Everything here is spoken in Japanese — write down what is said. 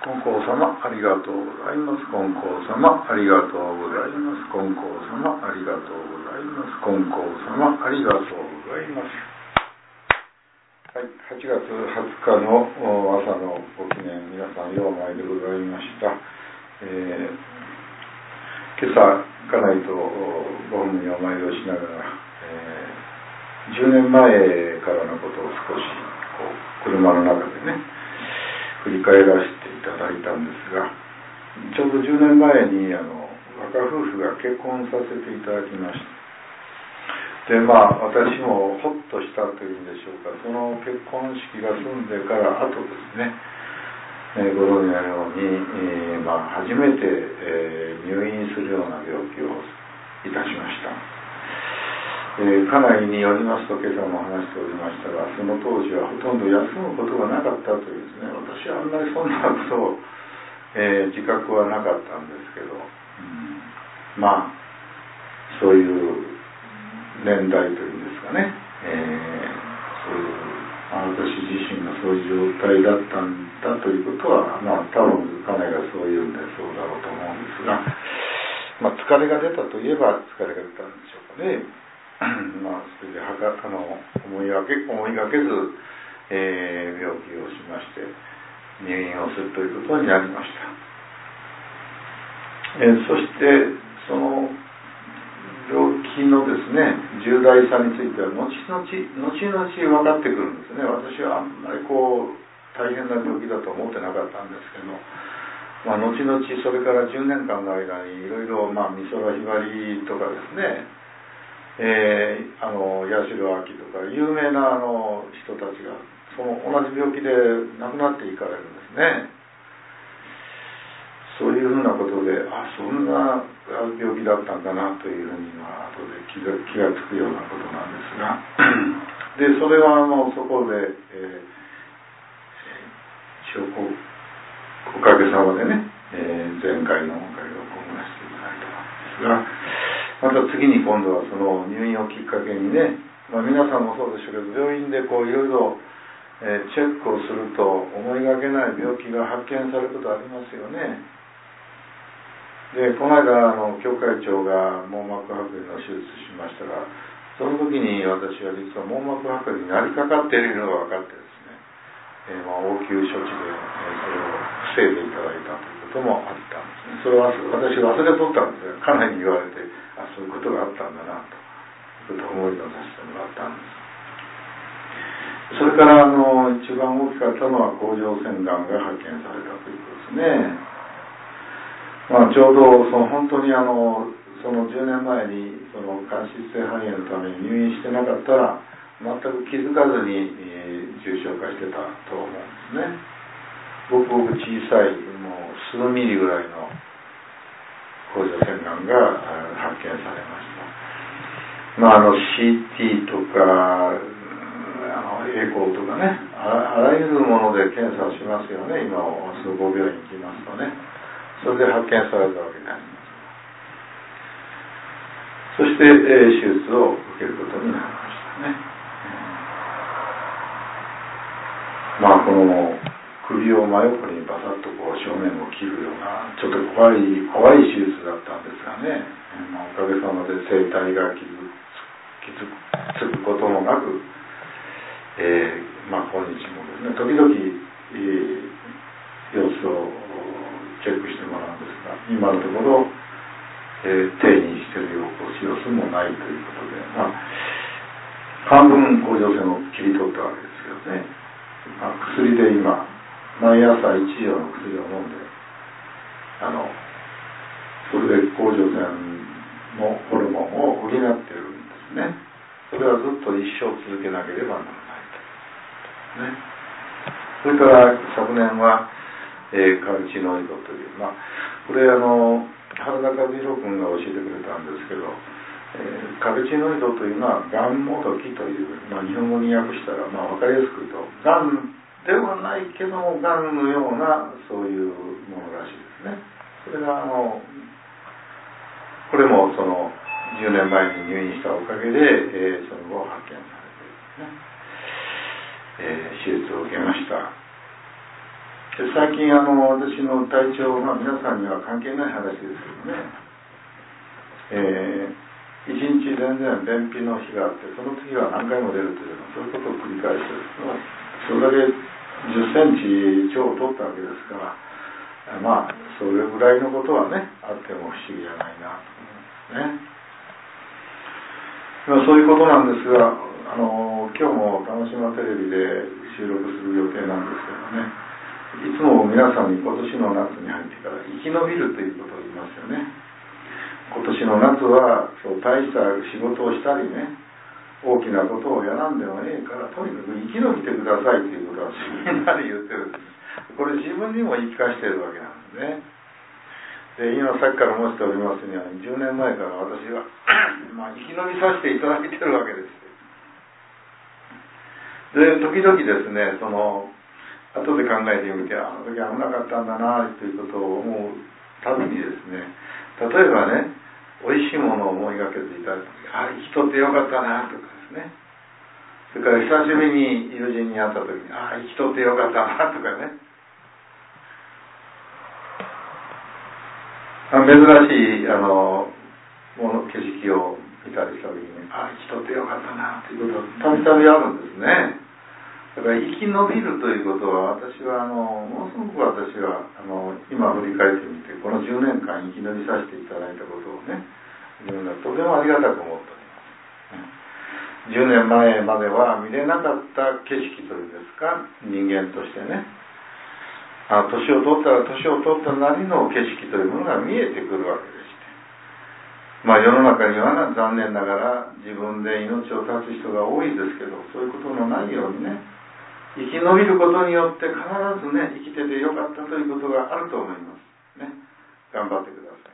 金光様ありがとうございます。金光様ありがとうございます。金光様ありがとうございます。金光様ありがとうございます。はい、8月20日の朝のご記念、皆さんよう前でございました。今朝家内とご本人にお参りをしながら、10年前からのことを少し車の中でね振り返らせていただいたんですが、ちょうど10年前に若夫婦が結婚させていただきました。で私もほっとしたというんでしょうか、その結婚式が済んでから後ですね、ご存知のように、初めて、入院するような病気をいたしました。家内によりますと、今朝も話しておりましたが、その当時はほとんど休むことがなかったというですね、私はあんまりそんなことを、自覚はなかったんですけど、そういう年代というんですかね、そういう私自身がそういう状態だったんだということは、多分家内がそういうんでそうだろうと思うんですが、疲れが出たといえば疲れが出たんでしょうかね。それで思いがけず、病気をしまして入院をするということになりました。そしてその病気のですね重大さについては後々分かってくるんですね。私はあんまり大変な病気だと思ってなかったんですけど、後々それから10年間の間にいろいろ美空ひばりとかですね、八代亜紀とか有名な人たちがその同じ病気で亡くなっていかれるんですね。そういうふうなことで、そんな病気だったんだなというふうに後で気がつくようなことなんですがでそれはそこで、おかげさまでね、前回のおかげを込めさせていただいたんですが、また次に今度はその入院をきっかけにね、皆さんもそうでしょうけど、病院でいろいろチェックをすると思いがけない病気が発見されることありますよね。でこの間教会長が網膜剥離の手術しましたが、その時に私は実は網膜剥離になりかかっているのが分かってですね、応急処置で、それを防いでいただいたということもあったんですね。それは私忘れとったんですが、家内に言われて、そういうことがあったんだなということを思い出させてもらったんです。それから一番大きかったのは甲状腺がんが発見されたということですね。ちょうど本当にその10年前にその間質性肺炎のために入院してなかったら全く気づかずに、重症化してたと思うんですね。ごくごく小さいもう数ミリぐらいの甲状腺がんが発見されました。CT とかエコーとかね、あらゆるもので検査をしますよね。今総合病院に行きますとね、それで発見されたわけになります。そして手術を受けることになりましたね。この首を真横にバサッと正面を切るようなちょっと怖い手術だったんですがね、おかげさまで声帯が傷つくこともなく、今日もですね時々、様子をチェックしてもらうんですが、今のところ、転移している様子もないということで、半分甲状腺を切り取ったわけですけどね、薬で今毎朝1錠の薬を飲んでそれで甲状腺のホルモンを補っているんですね。それはずっと一生続けなければならないということですね。それから昨年はカルチノイドという、これ原田和弘君が教えてくれたんですけど、カルチノイドというのはがんもどきという、日本語に訳したら分かりやすく言うとがんではないけどもがんのようなそういうものらしいですね。それがこれもその10年前に入院したおかげで、その後発見されて、手術を受けました。 最近私の体調、皆さんには関係ない話ですけどね、一日全然便秘の日があって、その次は何回も出るというそういうことを繰り返して、それだけ10センチ腸を取ったわけですから、それぐらいのことはね、あっても不思議じゃないなと思いますね。そういうことなんですが、今日も鹿児島テレビで収録する予定なんですけどね、いつも皆さんに今年の夏に入ってから生き延びるということを言いますよね。今年の夏は大した仕事をしたりね、大きなことをやらんでもええから、とにかく生き延びてくださいということはみんなで言ってるんです。これ自分にも言い聞かせているわけなんですね。で、今さっきから申しておりますように、10年前から私は生き延びさせていただいているわけです。で、時々ですね、後で考えてみて、あの時危なかったんだなということを思うたびにですね、例えばね、おいしいものを思いがけていただくとき、生きとってよかったなとかですね、それから久しぶりに友人に会ったときに、生きとってよかったなとかね、珍しい景色を見たりしたときに、生きとってよかったなということがたびたびあるんですね。だから生き延びるということは、私はものすごく私は今振り返ってみて、この10年間生き延びさせていただいたことをね、自分がとてもありがたく思っております。10年前までは見れなかった景色というんですか、人間としてね、年を取ったら年を取ったなりの景色というものが見えてくるわけでして、世の中には残念ながら自分で命を絶つ人が多いですけど、そういうことのないようにね、生き延びることによって必ずね、生きててよかったということがあると思いますね。頑張ってください。